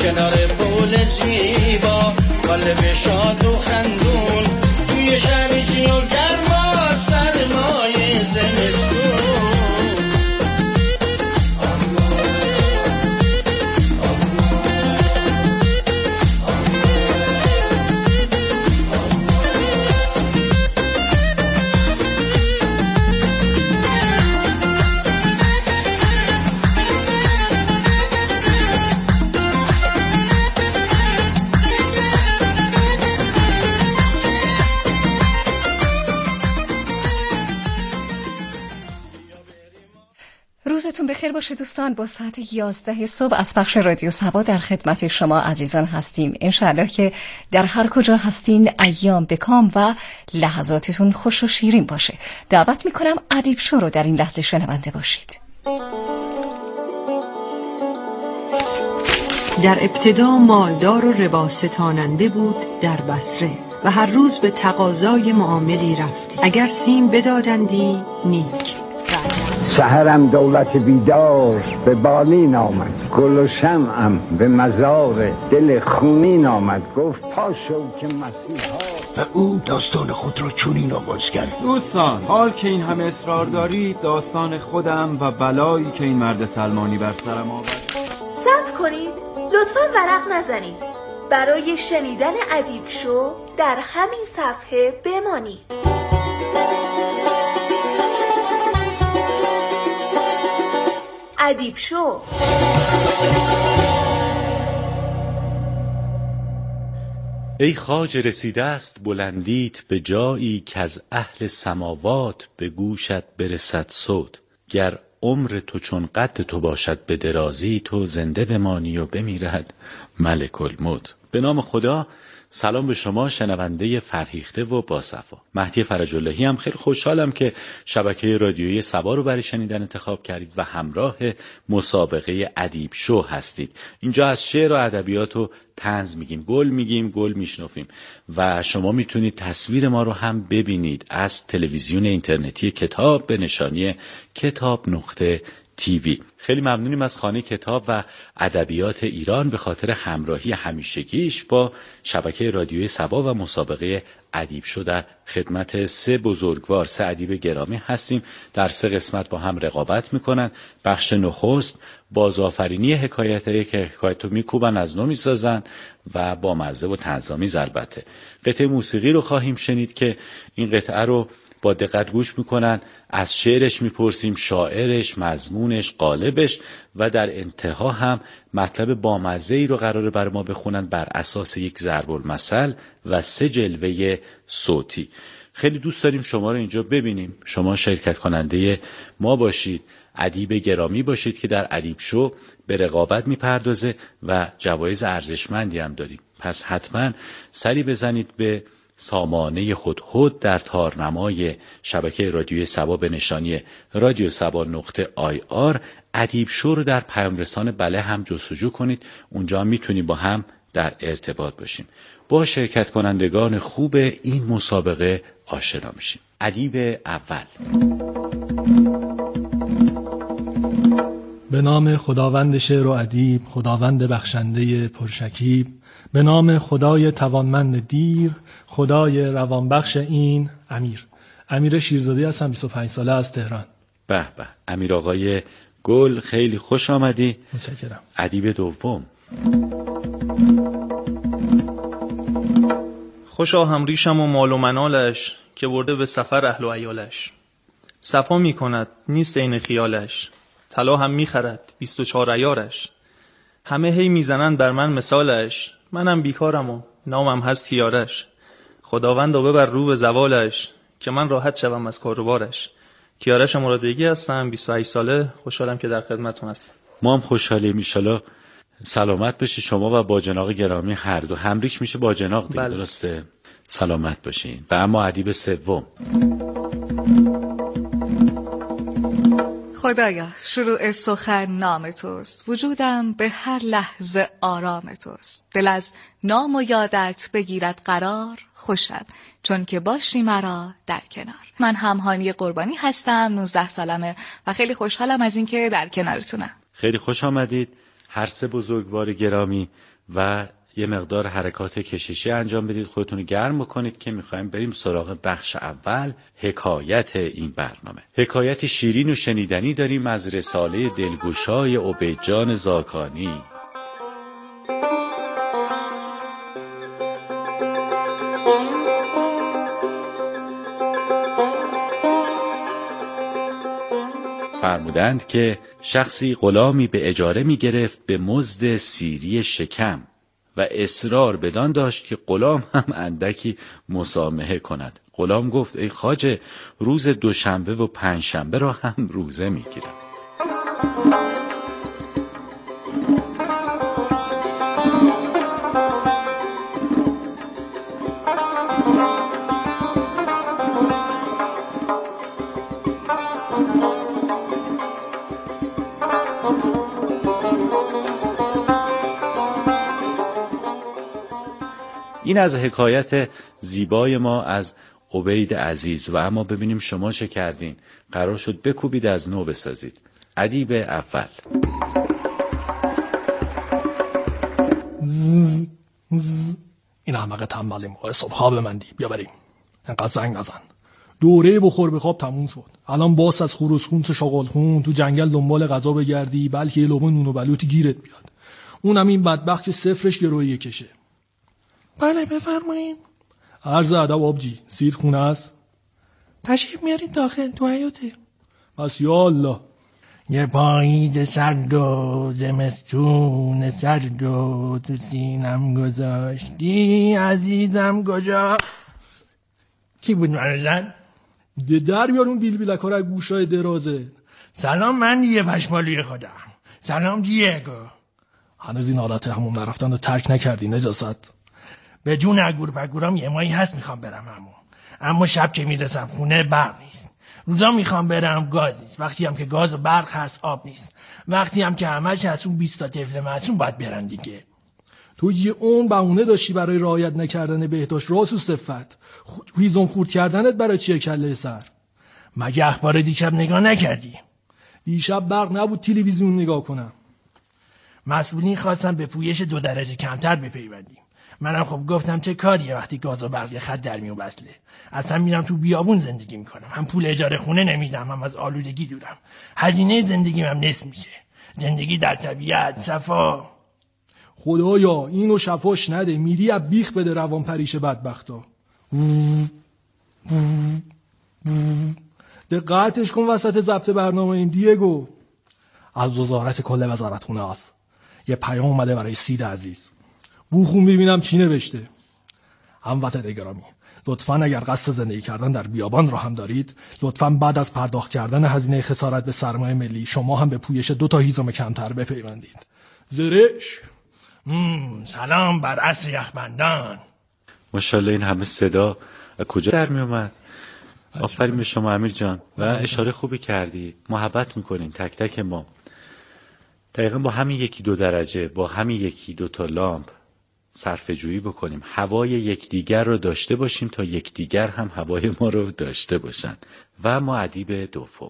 کنار پول زیبا، قلب شاد و خندون، توی شرجی و گرما سرمای زمستون. روزتون بخیر باشه دوستان. با ساعت 11 صبح از پخش رادیو صبا در خدمت شما عزیزان هستیم. انشاءالله که در هر کجا هستین ایام بکام و لحظاتتون خوش و شیرین باشه. دعوت میکنم ادیب شو رو در این لحظه شنونده باشید. در ابتدا مالدار و ربا ستاننده بود در بصره و هر روز به تقاضای معاملی رفت. اگر سیم بدادندی نیک، سحرم دولت بیدار به بالین آمد، گل و شمعم به مزار دل خونین آمد. گفت پاشو که مسیحا و او داستان خود را چنین آغاز کرد: دوستان، حال که این همه اصرار دارید، داستان خودم و بلایی که این مرد سلمانی بر سرم آورد. صبر کنید، لطفاً ورق نزنید. برای شنیدن ادیب شو در همین صفحه بمانید. ادیب شو. ای خواجه رسیده است بلندیت به جایی که از اهل سماوات به گوشت برسد صوت. گر عمر تو چون قد تو باشد به درازی، تو زنده بمانی و بمیرد ملک الموت. به نام خدا. سلام به شما شنونده فرهیخته و باصفا. مهدی فرج اللهی هم خیلی خوشحالم که شبکه رادیویی صبا رو برای شنیدن انتخاب کردید و همراه مسابقه ادیب شو هستید. اینجا از شعر و ادبیات و طنز میگیم، گل میشنفیم و شما میتونید تصویر ما رو هم ببینید از تلویزیون اینترنتی کتاب به نشانی کتاب.tv. خیلی ممنونیم از خانه کتاب و ادبیات ایران به خاطر همراهی همیشگیش با شبکه رادیوی صبا و مسابقه ادیب شو. در خدمت 3 بزرگوار، 3 ادیب گرامی هستیم. در 3 قسمت با هم رقابت میکنن. بخش نخست بازآفرینی حکایتایی که حکایتو میکوبن از نو میسازن و با مزه و طنزآمیز. البته قطعه موسیقی رو خواهیم شنید که این قطعه رو با دقت گوش میکنن، از شعرش میپرسیم، شاعرش، مضمونش، قالبش و در انتها هم مطلب بامزه‌ای رو قراره بر ما بخونن بر اساس یک ضرب المثل و 3 جلوه صوتی. خیلی دوست داریم شما رو اینجا ببینیم، شما شرکت کننده ما باشید، ادیب گرامی باشید که در ادیب شو به رقابت میپردازه و جوایز ارزشمندی هم داریم. پس حتما سری بزنید به سامانه هدهد در تارنمای شبکه رادیوی صبا به نشانی radiosaba.ir. ادیب شو رو در پیام رسان بله هم جستجو کنید، اونجا میتونیم با هم در ارتباط باشیم. با شرکت کنندگان خوب این مسابقه آشنا میشیم. ادیب اول. به نام خداوند شعر و ادیب، خداوند بخشنده پرشکیب، به نام خدای توانمند دیر، خدای روانبخش این امیر شیرزادی هستم، 25 ساله از تهران. به به، امیر آقای گل، خیلی خوش آمدی. متشکرم. ادیب دوم. خوشا همریشم و مال و منالش، که برده به سفر اهل و عیالش. صفا می کند نیست این خیالش، طلا هم می خرد 24 عیارش. همه هی می زنند بر من مثالش، منم بیکارم و نامم هست کیارش. خداوند و ببر رو به زوالش، که من راحت شوم از کار و بارش. کیارش مرادبگی هستم، 28 ساله. خوشحالم که در خدمتتون هستم. ما هم خوشحالیم. ایشالا سلامت باشی شما و باجناق گرامی هر دو. همریش میشه باجناق دیگه. بله. درسته؟ سلامت باشین. و اما ادیب سوم. خدایا شروع سخن نام توست، وجودم به هر لحظه آرام توست. دل از نام و یادت بگیرد قرار، خوشم چون که باشی مرا در کنار. من همهانی قربانی هستم، 19 سالمه و خیلی خوشحالم از اینکه در کنارتونم. خیلی خوش آمدید هر 3 بزرگوار گرامی و یه مقدار حرکات کششی انجام بدید، خودتون رو گرم بکنید که میخوایم بریم سراغ بخش اول، حکایت این برنامه. حکایت شیرین و شنیدنی داریم از رساله دلگشای عبیدجان زاکانی. فرمودند که شخصی غلامی به اجاره می گرفت به مزد سیری شکم و اصرار بدان داشت که غلام هم اندکی مسامحه کند. غلام گفت ای خواجه، روز دوشنبه و پنجشنبه را هم روزه می گیرم. این از حکایت زیبای ما از عبید عزیز. و اما ببینیم شما چه کردین. قرار شد بکوبید از نو بسازید. ادیب اول. این احمق تنبل موقع صبحا به من دی. بیا بریم. انقدر زنگ نزن. دوره بخور بخواب تموم شد. الان باس از خروسخون تا شغالخون تو جنگل دنبال غذا بگردی، بلکه یه لقمه نون و بلوطی گیرت بیاد. اونم این بدبخت که صفرش گروهی کشه. بله بفرمایید. عرض ادب آبجی، سید خونه است؟ تشریف میارید داخل، تو حیاته. بس یا الله. یه پاییز سرد و زمستون سرد و تو سینم گذاشتی عزیزم کجا. کی بود منو زن؟ در بیار اون بیلبیلک ها رو گوشای درازه. سلام، من یه پشمالوی خودم. سلام دیگو. هنوز این حالت همون نرفتن رو ترک نکردی نجاست؟ به جون اگور پگورام یه ماهی هست میخوام برم همون، اما شب که میرسم خونه برق نیست. روزا میخوام برم گاز نیست. وقتی هم که گاز و برق هست آب نیست. وقتی هم که همش هست اون 20 تا طفل معصوم باید برن دیگه. تو یه اون بهونه داشتی برای رعایت نکردن بهداشت راست و صفت. هیزم خورد کردنت برای چیه کله سر؟ مگه اخبار دیشب نگاه نکردی؟ دیشب برق نبود تلویزیون نگاه کنم. مسئولین خواستن به پویش 2 درجه کمتر بپیوندیم. منم خب گفتم چه کاریه وقتی گاز و برق خط در میون وصله. اصلا میرم تو بیابون زندگی میکنم. هم پول اجاره خونه نمیدم، هم از آلودگی دورم. هزینه زندگیم هم نصف میشه. زندگی در طبیعت، صفا. خدایا اینو شفاش نده. میری از بیخ بده روان پریش بدبختا. دقتش کن وسط ضبط برنامه این دیگو. از وزارت کل وزارت خونه است. یه پیام اومده برای سید عزیز. بوخون ببینم چی نوشته. هموطن گرامی، لطفاً اگر قصد زندگی کردن در بیابان را هم دارید، لطفاً بعد از پرداخت کردن هزینه خسارت به سرمایه ملی شما هم به پویش 2 تا هیزم کمتر بپیوندید. زرش. سلام بر عصر یخبندان. ماشاءالله این همه صدا کجا در می اومد؟ آفرین به شما امیر جان. و اشاره خوبی کردی. محبت میکنیم تک تک ما. دقیقا با همین 1-2 درجه، با همین 1-2 تا لامپ صرفه جویی بکنیم. هوای یکدیگر رو داشته باشیم تا یکدیگر هم هوای ما رو داشته باشن. و ما ادیب دوم.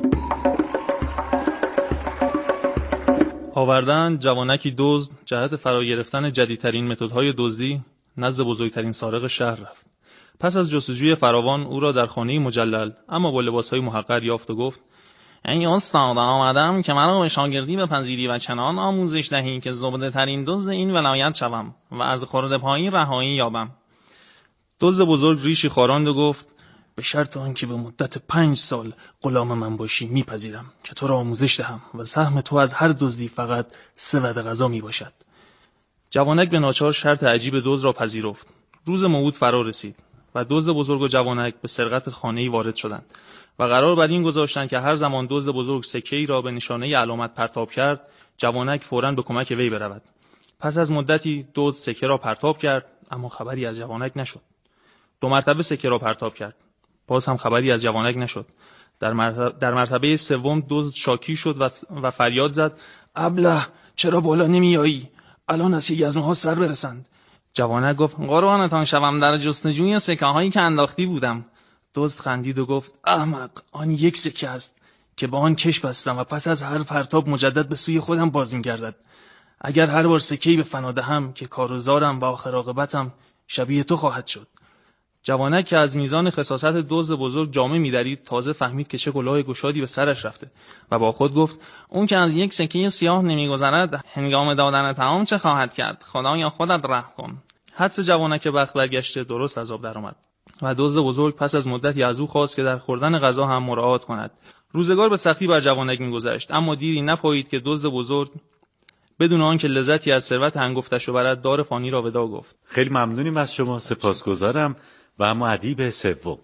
آوردن جوانکی دزد جهت فرا گرفتن جدیدترین متدهای دزدی نزد بزرگترین سارق شهر رفت. پس از جستجوی فراوان او را در خانه مجلل اما با لباسهای محقر یافت و گفت: ای استاد، آمدم که مرا به شاگردی بپذیری و چنان آموزش دهی که زبده ترین دزد این ولایت شوم و از خرده پایی رهایی یابم. دزد بزرگ ریشی خاراند و گفت: به شرط آنکه به مدت 5 سال غلام من باشی میپذیرم که تو را آموزش دهم و سهم تو از هر دزدی فقط 3 وعده غذا می باشد. جوانک به ناچار شرط عجیب دزد را پذیرفت. روز موعود فرا رسید و دزد بزرگ و جوانک به سرقت خانه‌ای وارد شدند و قرار بر این گذاشتند که هر زمان دزد بزرگ سکه‌ای را به نشانه علامت پرتاب کرد، جوانک فوراً به کمک وی برود. پس از مدتی دزد سکه را پرتاب کرد، اما خبری از جوانک نشد. 2 مرتبه سکه را پرتاب کرد، باز هم خبری از جوانک نشد. در مرتبه سوم دزد شاکی شد و فریاد زد: ابله، چرا بالا نمیایی؟ الان از یزمه‌ها سر برسند. جوانک گفت: قربانتان شوم، در جستجوی سکه هایی که انداختی بودم. دزد خندید و گفت: احمق، آن 1 سکه است که با آن کش بستم و پس از هر پرتاب مجدد به سوی خودم باز می‌گردد. اگر هر بار سکه‌ای به فنا دهم که کارزارم و آخر عاقبتم شبیه تو خواهد شد. جوانک که از میزان خساست دزد بزرگ جامه می‌درید تازه فهمید که چه کلاه گشادی به سرش رفته و با خود گفت اون که از یک سکه سیاه نمی‌گذرد هنگام دادن طعام چه خواهد کرد؟ خدایا خودت رحم کن. حدس جوانک بخت برگشته درست از آب درآمد و دزد بزرگ پس از مدتی از او خواست که در خوردن غذا هم مراعات کند. روزگار به سختی بر جوانک می‌گذشت، اما دیری نپایید که دزد بزرگ بدون آنکه لذتی از ثروت هنگفتش برد دار فانی را ودا گفت. خیلی ممنونیم از شما، سپاسگزارم. و اما ادیب سوم.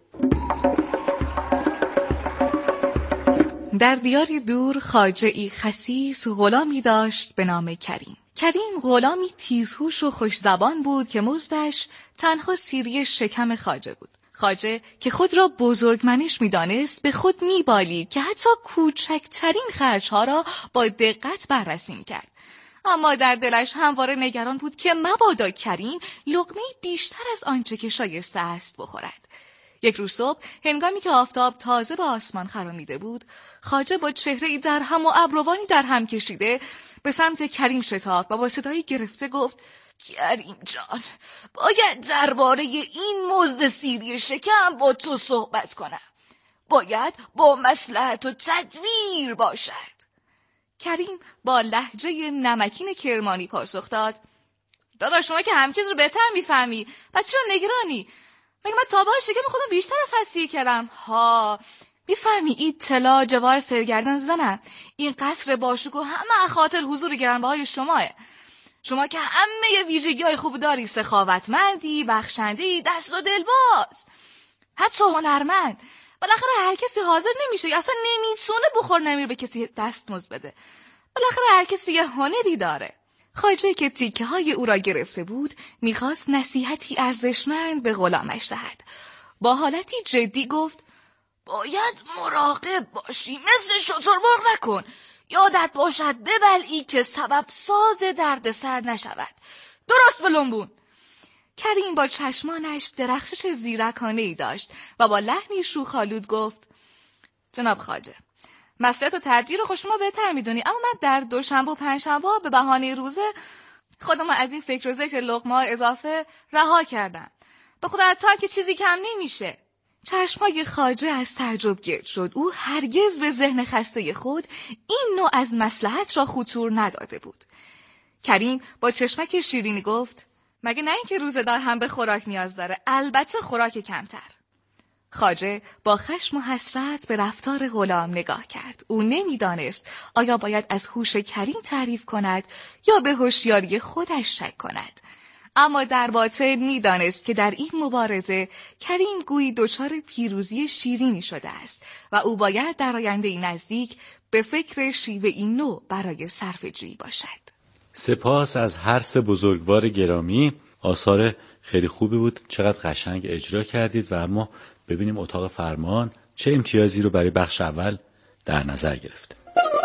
در دیاری دور خواجه‌ای خسیس غلامی داشت به نام کریم. کریم غلامی تیزهوش و خوشزبان بود که مزدش تنها سیری شکم خواجه بود. خواجه که خود را بزرگمنش می‌دانست به خود می‌بالید که حتی کوچکترین خرج‌ها را با دقت بررسی می‌کرد. اما در دلش همواره نگران بود که مبادا کریم لقمه بیشتر از آنچه که شایسته است بخورد. یک روز صبح هنگامی که آفتاب تازه به آسمان خرامیده بود، خواجه با چهره‌ای درهم و ابروانی درهم کشیده به سمت کریم شتافت و با صدایی گرفته گفت: کریم جان، باید درباره این مزد سیری شکم با تو صحبت کنم. باید با مصلحت و تدبیر باشد. کریم با لهجه نمکین کرمانی پاسخ داد: داداش شما که همه چیز رو بهتر میفهمی، پس چرا نگرانی؟ مگه من تا به حال شکم خودم بیشتر از حد کردم؟ ها، میفهمی این طلا جوار سرگردن زنم، این قصر باشکوه همه خاطر حضور گرانبهای شماه. شما که همه ویژگی‌های خوب داری، سخاوتمندی، بخشنده‌ای، دست و دلباز، حتی هنرمند. بالاخره هر کسی حاضر نمیشه، اصلا نمیتونه بخور نمیر به کسی دستمزد بده. بالاخره هر کسی یه هنری داره. خواجه که تیکه های او را گرفته بود میخواست نصیحتی ارزشمند به غلامش دهد. با حالتی جدی گفت: باید مراقب باشی، مثل شترمرغ نکن. یادت باشد ببلعی که سبب ساز دردسر نشود. درست بلنبون. کریم با چشمانش درخشش زیرکانه‌ای داشت و با لحنی شوخ‌آلود گفت: جناب خواجه، مصلحت و تدبیر رو شما بهتر میدونی، اما من در دوشنبه و پنجشنبه به بهانه روزه خودم از این فکر و ذکر لقمه‌ها اضافه رها کردم. به خدا حتی که چیزی کم نمیشه. چشمای خواجه از تعجب گرد شد. او هرگز به ذهن خسته خود این نوع از مصلحت را خطور نداده بود. کریم با چشمک شیرینی گفت: مگه نه اینکه روزه‌دار هم به خوراک نیاز داره، البته خوراک کمتر. خواجه با خشم و حسرت به رفتار غلام نگاه کرد. او نمیدانست آیا باید از هوش کریم تعریف کند یا به هوشیاری خودش شک کند. اما در باطن میدانست که در این مبارزه کریم گویی دچار پیروزی شیرینی شده است و او باید در آینده نزدیک به فکر شیوه‌ای نو برای صرفه‌جویی باشد. سپاس از هر سه بزرگوار گرامی. آثار خیلی خوبی بود، چقدر قشنگ اجرا کردید. و اما ببینیم اتاق فرمان چه امتیازی رو برای بخش اول در نظر گرفته.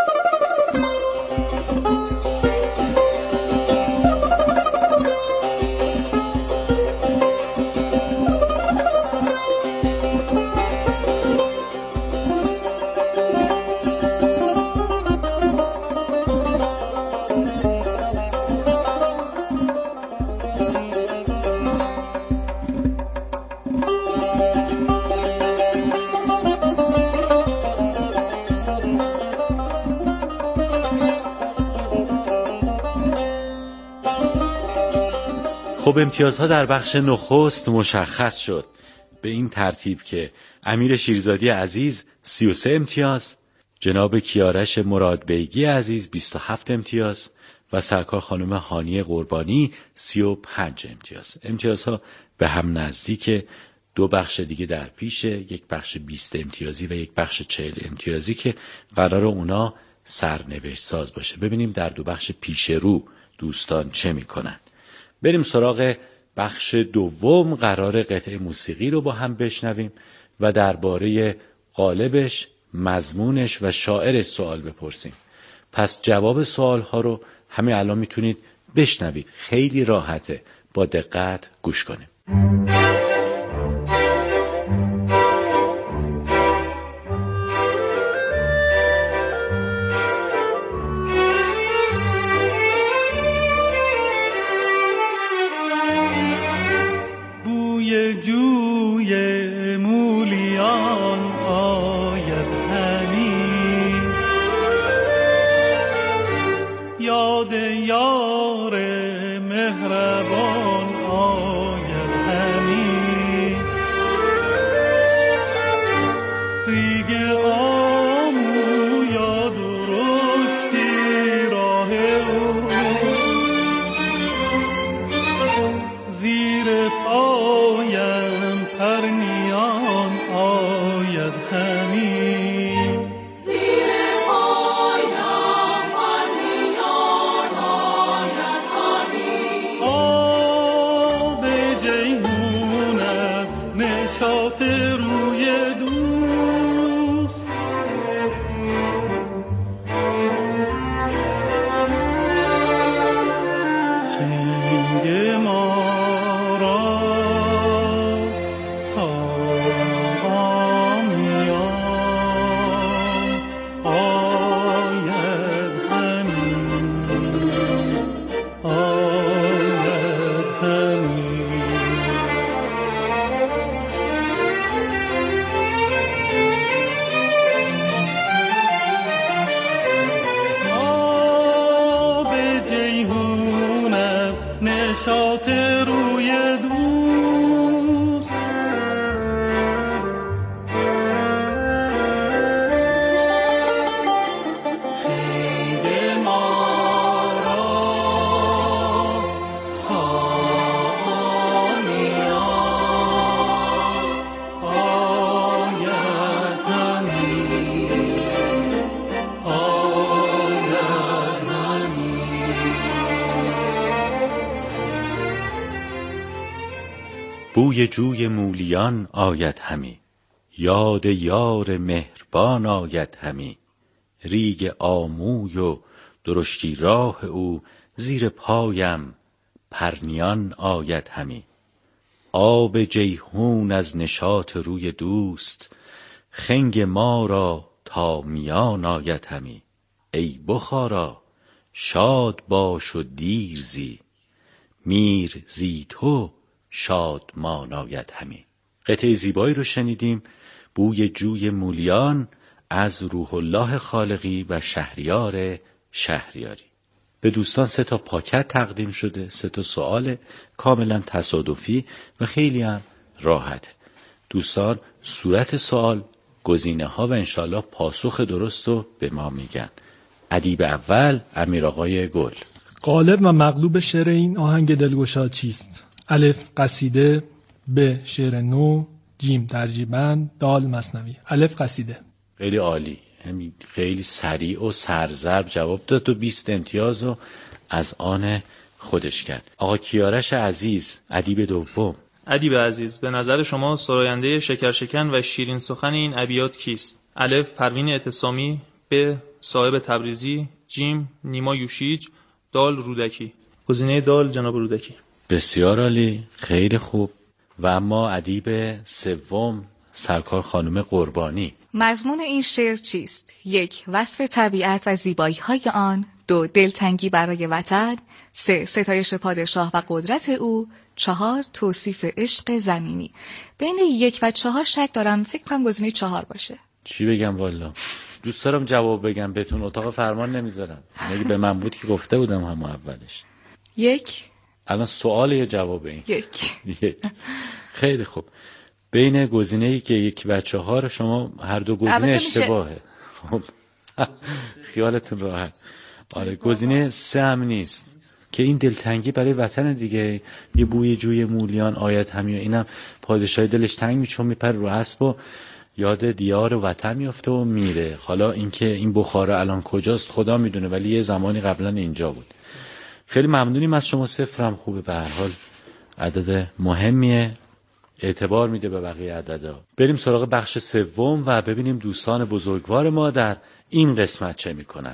خب امتیازها در بخش نخست مشخص شد به این ترتیب که امیر شیرزادی عزیز 33 امتیاز، جناب کیارش مرادبیگی عزیز 27 امتیاز و سرکار خانم هانی قربانی 35 امتیاز. امتیازها به هم نزدیک. دو بخش دیگه در پیشه، یک بخش 20 امتیازی و یک بخش 40 امتیازی که قرار اونا سرنوشت ساز باشه. ببینیم در دو بخش پیش رو دوستان چه میکنن. بریم سراغ بخش دوم. قرار قطعه موسیقی رو با هم بشنویم و درباره قالبش، مضمونش و شاعرش سوال بپرسیم. پس جواب سوال ها رو همین الان میتونید بشنوید. خیلی راحته، با دقت گوش کنیم. زیر پایم پرنیان آید همی، زیر پایم پرنیان آید همی. آب جیهون از نشاط روی دوست، خنگ ما را تا آمیان آید همی، آید همی. آب جیهون از نشاط روی دوست، خنگ ما را تا آمیان آید همی، آید همی. بوی جوی مولیان آید همی، یاد یار مهربان آید همی. ریگ آموی و درشتی راه او، زیر پایم پرنیان آید همی. آب جیهون از نشاط روی دوست، خنگ ما را تا میان آید همی. ای بخارا شاد باش و دیر زی، میر زی تو شادمان آید همی. قطعه زیبایی رو شنیدیم، بوی جوی مولیان از روح الله خالقی و شهریار شهریاری. به دوستان 3 پاکت تقدیم شده، 3 سوال کاملا تصادفی و خیلی هم راحته. دوستان صورت سوال، گزینه ها و انشالله پاسخ درست رو به ما میگن. ادیب اول امیر آقای گل. غالب و مغلوب شعر این آهنگ دلگشا چیست؟ الف قصیده، ب شعر نو، جیم ترجیباً، دال مثنوی. الف قصیده. خیلی عالی، خیلی سریع و سرزرب جواب داد و 20 امتیاز رو از آن خودش کرد. آقا کیارش عزیز، ادیب دوم. ادیب عزیز، به نظر شما سراینده شکرشکن و شیرین سخن این ابیات کیست؟ الف پروین اعتصامی، ب صاحب تبریزی، جیم نیما یوشیج، دال رودکی. گزینه دال جناب رودکی. بسیار عالی، خیلی خوب. و اما ادیب سوم سرکار خانم قربانی. مضمون این شعر چیست؟ 1. وصف طبیعت و زیبایی‌های آن. 2. دلتنگی برای وطن. 3. ستایش پادشاه و قدرت او. 4. توصیف عشق زمینی. بین 1 و 4 شک دارم، فکر کنم گزینه 4 باشه. چی بگم والا؟ دوست دارم جواب بگم، بهتون اتاق فرمان نمیذارم. اگه به من بود که گفته بودم هم اولش. 1. الان سوال یا جواب این؟ 1. خیلی خوب. بین گزینه‌ای که 1 و 4 شما هر دو گزینه اشتباهه. خب خیالتون راحت. آره گزینه 3 هم نیست که این دلتنگی برای وطن دیگه. یه بوی جوی مولیان آید همی، اینم پادشاه دلش تنگ میچون میپره رو اسب و یاد دیار و وطن میفته و میره. حالا اینکه این بخاره الان کجاست خدا میدونه، ولی یه زمانی قبلا اینجا بود. خیلی ممنونیم از شما. 0 هم خوبه، به هر حال عدد مهمیه، اعتبار میده به بقیه عددا. بریم سراغ بخش سوم و ببینیم دوستان بزرگوار ما در این قسمت چه میکنن.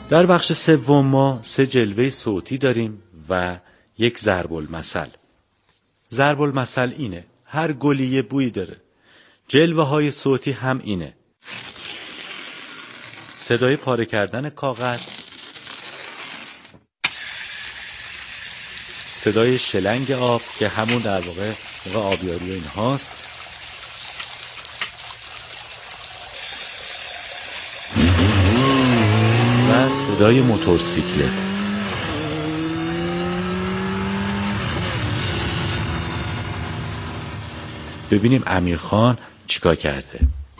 در بخش سوم ما 3 جلوه صوتی داریم و یک ضرب المثل. ضرب المثل اینه: هر گلی یه بویی داره. جلوه های صوتی هم اینه: صدای پاره کردن کاغذ، صدای شلنگ آب که همون در واقع آبیاری این هاست، و صدای موتورسیکلت. ببینیم امیرخان چیکار کرده.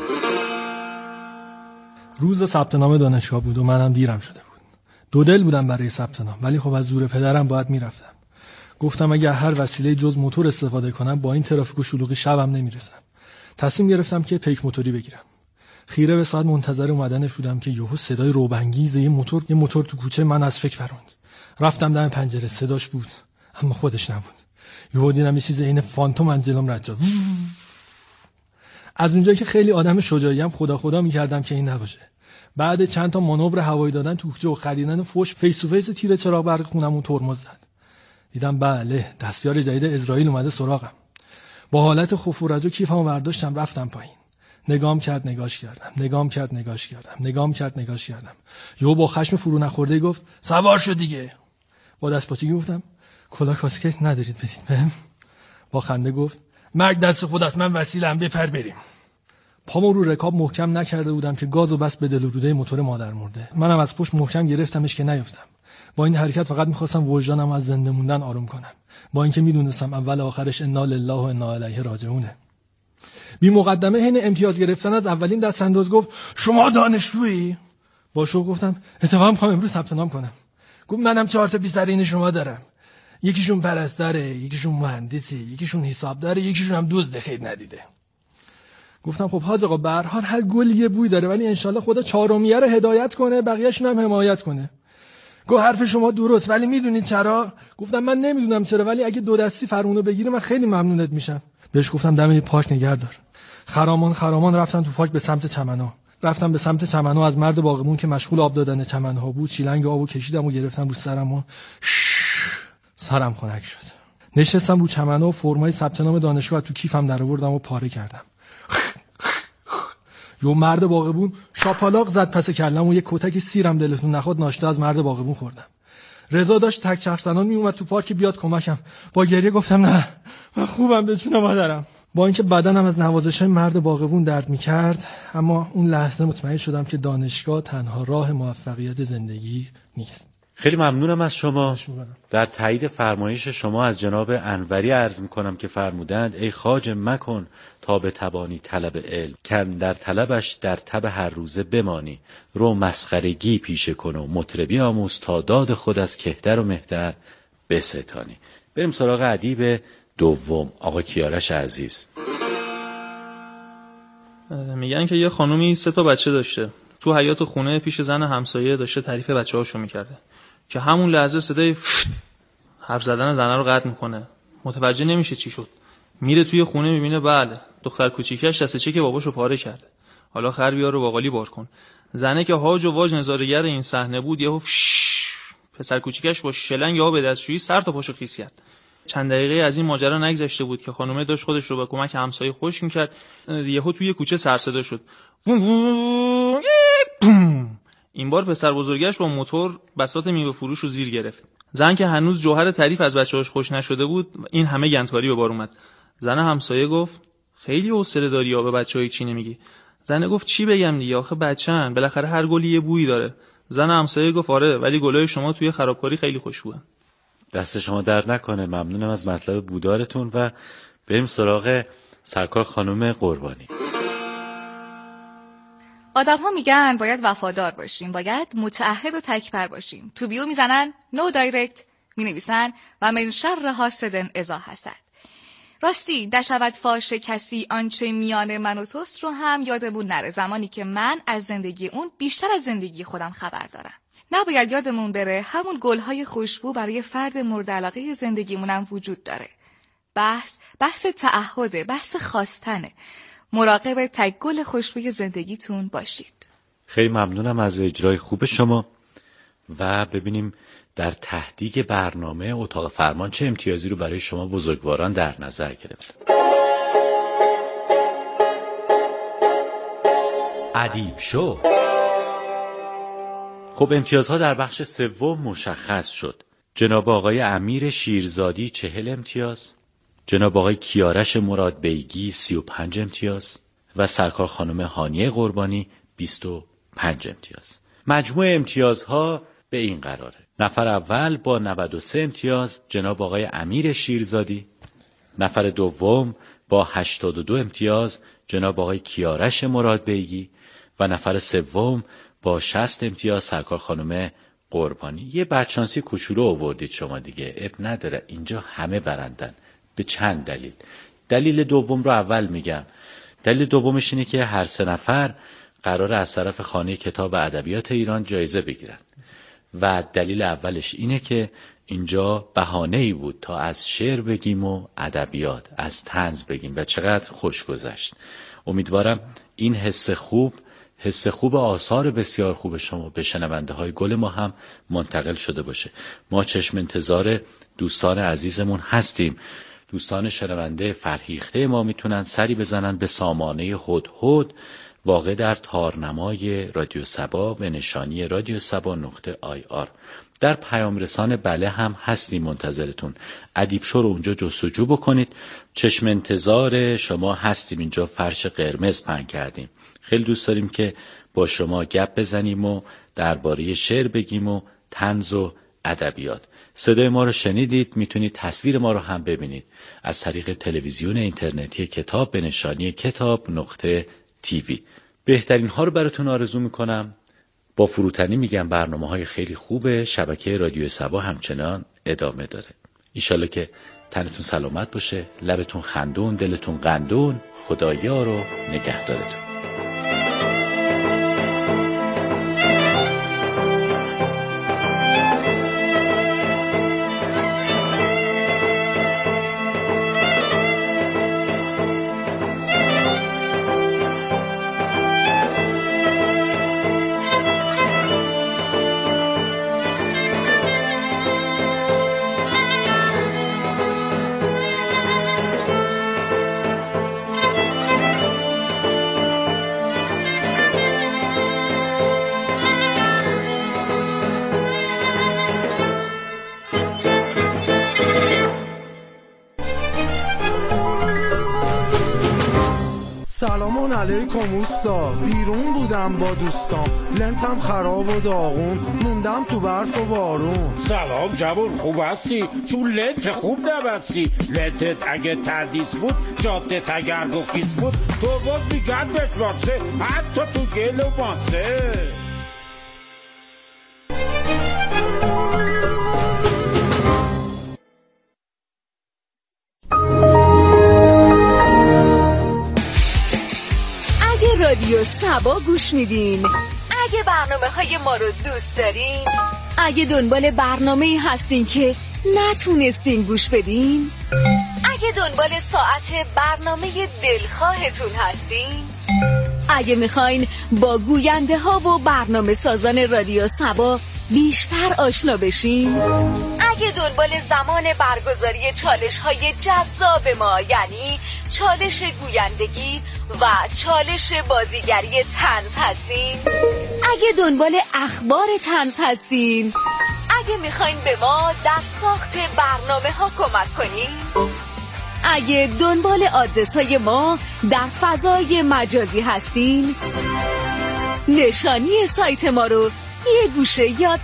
روز ثبت نام دانشگاه بود و منم دیرم شده بود. دو دل بودم برای ثبت نام، ولی خب از زور پدرم باید میرفتم. گفتم اگر هر وسیله جز موتور استفاده کنم با این ترافیک و شلوغ شبم نمیرسم. تصمیم گرفتم که پیک موتوری بگیرم. خیره به ساعت منتظر اومدنش بودم که یهو صدای روبنگیز یه موتور تو کوچه من از فکر پروند. رفتم دم پنجره، صداش بود اما خودش نبود. یهو دیدم یه چیز عین فانتوم از جلوم رد شد. از اونجایی که خیلی آدم شجاعیم خدا می‌کردم که این نباشه. بعد چند تا مانور هوایی دادن تو کوچه و خریدن فوش فیس تو فیس تیر چراغ برق خونمون ترمز زد. دیدم بله دستیار جدید اسرائیل اومده سراغم. با حالت خوف و رجا کیفمو برداشتم رفتم پایین. نگام کرد نگاش کردم. یهو با خشم فرو نخورده گفت سوار شو دیگه. با دستپاچگی گفتم کلاه کاسکت ندارید بدید بهم. با خنده گفت مرگ دست خداست، من وسیله‌ام، بپر بریم. پامو رو رکاب محکم نکرده بودم که گازو بس به دل و روده موتور مادر مرده. منم از پشت محکم گرفتمش که نیفتم. با این حرکت فقط می‌خواستم وجدانم از زنده موندن آروم کنم، با اینکه میدونستم اول آخرش انا لله و انا الیه راجعونه. بی مقدمه حین امتیاز گرفتن از اولین دست انداز گفت شما دانشجویی؟ با شوق گفتم اتفاقا می‌خوام امروز ثبت نام کنم. گفت منم 4 تا بی‌سرین شما دارم. یکیشون پرستاره، یکیشون مهندسی، یکیشون حسابداره، یکیشون هم دزد خیر ندیده. گفتم خب حاج آقا به هر حال هر گل یه بوی داره، ولی انشالله خدا چهارمیه رو هدایت کنه، بقیه‌شون هم حمایت کنه. گفت حرف شما درست، ولی میدونید چرا؟ گفتم من نمیدونم چرا، ولی اگه 2 دستی فرمونو بگیری من خیلی ممنونت میشم. بهش گفتم دم پاک نگه دار. خرامان رفتن تو پاک به سمت چمن‌ها. از مرد باغبون که مشغول آب دادن چمن‌ها بود شیلنگ آبو کشیدم و گرفتم رو سرم و سرم خنک شد. نشستم رو چمن‌ها و فرمای ثبت نام دانشگاه تو کیفم درآوردم و پاره کردم. یه مرد باغبون شاپالاق زد پس کلم و یک کتک سیرم دلتون نخواد ناشتا از مرد باغبون خوردم. رضا داشت تک چرخ زنان می اومد تو پارک بیاد کمکم. با گریه گفتم نه من خوبم به جون مادرم. با اینکه بدنم از نوازش‌های مرد باغبون درد می‌کرد، اما اون لحظه مطمئن شدم که دانشگاه تنها راه موفقیت زندگی نیست. خیلی ممنونم از شما. در تایید فرمایش شما از جناب انوری عرض می‌کنم که فرمودند ای خواجه مکن تا به توانی طلب علم، کن در طلبش در تب هر روزه بمانی، رو مسخرگی پیشه کن و مطربی آموز تا داد خود از کهتر و مهتر بستانی. بریم سراغ ادیب دوم، آقا کیارش عزیز. میگن که یه خانومی 3 تا بچه داشته. تو حیاط خونه پیش زن همسایه داشته تعریف بچه‌هاشو میکرده که همون لحظه صدای حرف زدن زنه رو قطع میکنه. متوجه نمیشه چی شد. میره توی خونه میبینه بله دختر کوچیکش دسته چک باباشو پاره کرده. حالا خر بیار رو باقالی بار کن. زنه که هاج و واج نظاره‌گر این صحنه بود یهو پسر کوچیکش با شلنگ آب دستشویی سر تا پاشو خیس کرد. چند دقیقه از این ماجرا نگذشته بود که خانومه داشت خودش رو به کمک همسایه خوش میکرد. یهو توی کوچه سر صدا شد. این بار پسر بزرگش با موتور بساط میوه فروش رو زیر گرفت. زن که هنوز جوهر تعریف از بچه‌هاش خوش نشده بود این همه گندکاری به بار اومد. زن همسایه گفت خیلی حوصله داری یا به بچه‌ها چی نمیگی؟ زن گفت چی بگم دیگه آخه بچه‌ن، بالاخره هر گلی یه بویی داره. زن همسایه گفت آره ولی گلای شما توی خرابکاری خیلی خوشبوئن. دست شما درد نکنه. ممنونم از مطلب بودارتون و بریم سراغ سرکار خانم قربانی. آدم ها میگن باید وفادار باشیم، باید متعهد و تکبر باشیم. تو بیو میزنن نو دایرکت، مینویسن و من شر حاسد اذا حسد. راستی نشود فاش کسی آنچه میان من و توست رو هم یادمون نره، زمانی که من از زندگی اون بیشتر از زندگی خودم خبر دارم. نباید یادمون بره همون گلهای خوشبو برای فرد مورد علاقه زندگیمونم وجود داره. بحث تعهده، بحث خواستنه. مراقب تک گل خوشبوی زندگیتون باشید. خیلی ممنونم از اجرای خوب شما. و ببینیم در تهدیگ برنامه اتاق فرمان چه امتیازی رو برای شما بزرگواران در نظر گرفت. ادیب شو. خب امتیازها در بخش سوم مشخص شد. جناب آقای امیر شیرزادی 40 امتیاز، جناب آقای کیارش مراد بیگی 35 امتیاز و سرکار خانم هانیه قربانی 25 امتیاز. مجموع امتیازها به این قراره: نفر اول با 93 امتیاز جناب آقای امیر شیرزادی، نفر دوم با 82 امتیاز جناب آقای کیارش مراد بیگی و نفر سوم با 60 امتیاز سرکار خانم قربانی. یه بدشانسی کوچولو آوردید شما دیگه، اب نداره، اینجا همه برندن. به چند دلیل. دلیل دوم رو اول میگم. دلیل دومش اینه که هر سه نفر قرار از طرف خانه کتاب و ادبیات ایران جایزه بگیرن و دلیل اولش اینه که اینجا بهانه‌ای بود تا از شعر بگیم و ادبیات، از طنز بگیم و چقدر خوش گذشت. امیدوارم این حس خوب آثار بسیار خوب شما به شنونده های گل ما هم منتقل شده باشه. ما چشم انتظار دوستان عزیزمون هستیم. دوستان شنونده فرهیخته ما میتونن سری بزنن به سامانه هدهد واقع در تارنمای رادیو سبا به نشانی radiosaba.ir. در پیام رسان بله هم هستیم منتظرتون. ادیب شو رو اونجا جستجو بکنید. چشم انتظار شما هستیم. اینجا فرش قرمز پهن کردیم. خیلی دوست داریم که با شما گپ بزنیم و درباره شعر بگیم و طنز و ادبیات. صدای ما رو شنیدید، میتونید تصویر ما رو هم ببینید از طریق تلویزیون اینترنتی کتاب به نشانی کتاب.tv. بهترین ها رو براتون آرزو میکنم. با فروتنی میگم برنامه‌های خیلی خوبه. شبکه رادیو سبا همچنان ادامه داره. ایشالله که تنتون سلامت باشه، لبتون خندون، دلتون قندون. خدایا رو نگهدارتون. سلام علیکم اوستا، بیرون بودم با دوستام، لنتم خراب و داغون، موندم تو برف و بارون. سلام جوون، خوب هستی؟ چون لنت خوب نبستی. لنتت اگه تردیس بود، جادت اگر گفیس بود، تو باز میگن بشماسه، حتی تو گل و ماسه. رادیو سبا گوش میدین، اگه برنامه‌های ما رو دوست دارین، اگه دنبال برنامه‌ای هستین که نتونستین گوش بدین، اگه دنبال ساعت برنامه دلخواهتون هستین، اگه میخواین با گوینده ها و برنامه سازان رادیو سبا بیشتر آشنا بشین، اگه دنبال زمان برگزاری چالش های جذاب ما یعنی چالش گویندگی و چالش بازیگری طنز هستین، اگه دنبال اخبار طنز هستین، اگه میخواین به ما در ساخت برنامه ها کمک کنین، اگه دنبال آدرس های ما در فضای مجازی هستین، نشانی سایت ما رو یه گوشه یا